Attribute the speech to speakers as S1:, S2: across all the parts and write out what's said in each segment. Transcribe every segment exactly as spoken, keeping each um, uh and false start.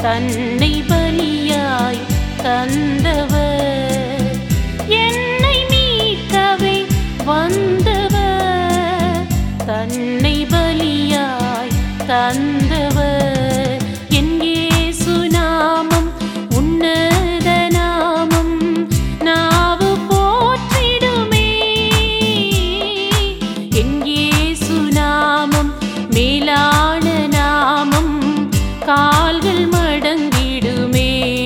S1: தன்னை பலியாய் தந்தவர், என்னை மீட்கவே வந்தவர், தன்னை பலியாய் தந்தவர். என் இயேசு நாமம் உன்னத நாமம், நாவு போற்றிடுமே. என் இயேசு நாமம் மேலான நாமம், கால்கள் மடங்கிடுமே.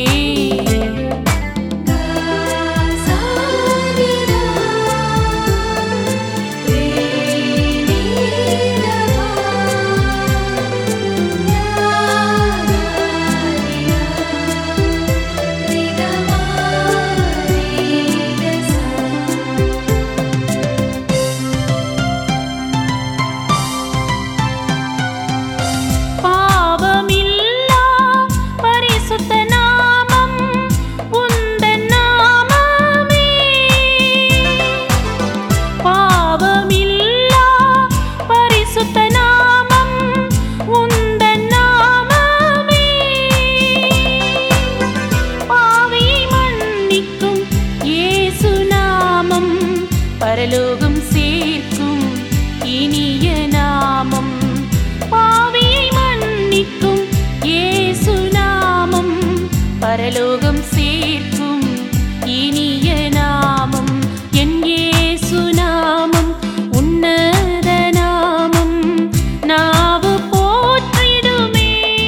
S1: பரலோகம் சேர்க்கும் இனிய நாமம், பாவியை மன்னிக்கும் இயேசு நாமம், பரலோகம் சேர்க்கும் இனிய நாமம். என் இயேசு நாமம் உன்னத நாமம், நாவு போற்றிடுமே.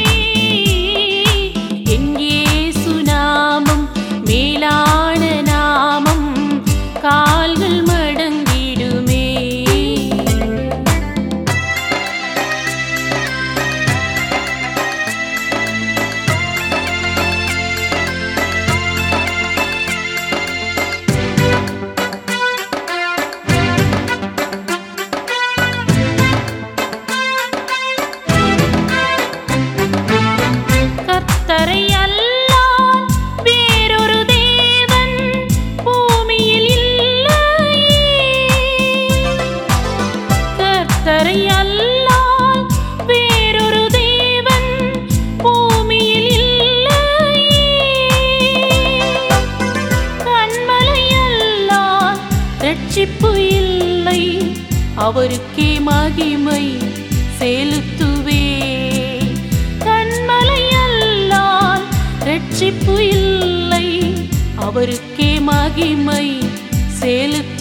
S1: என் இயேசு நாமம் மேலான நாமம், கால்கள் மடங்கிடுமே. கர்த்தரை அல்லால் வேறொரு தேவன் பூமியில் இல்லையே, கர்த்தரை அல்லால் வேறொரு தேவன் பூமியில் இல்லையே, கன்மலை அல்லால் ரட்சிப்பு இல்லை, அவருக்கே மகிமை செலுத்துவே. கன்மலை அல்லால் ரட்சிப்பு இல்லை, அவருக்கே மகிமை செலுத்து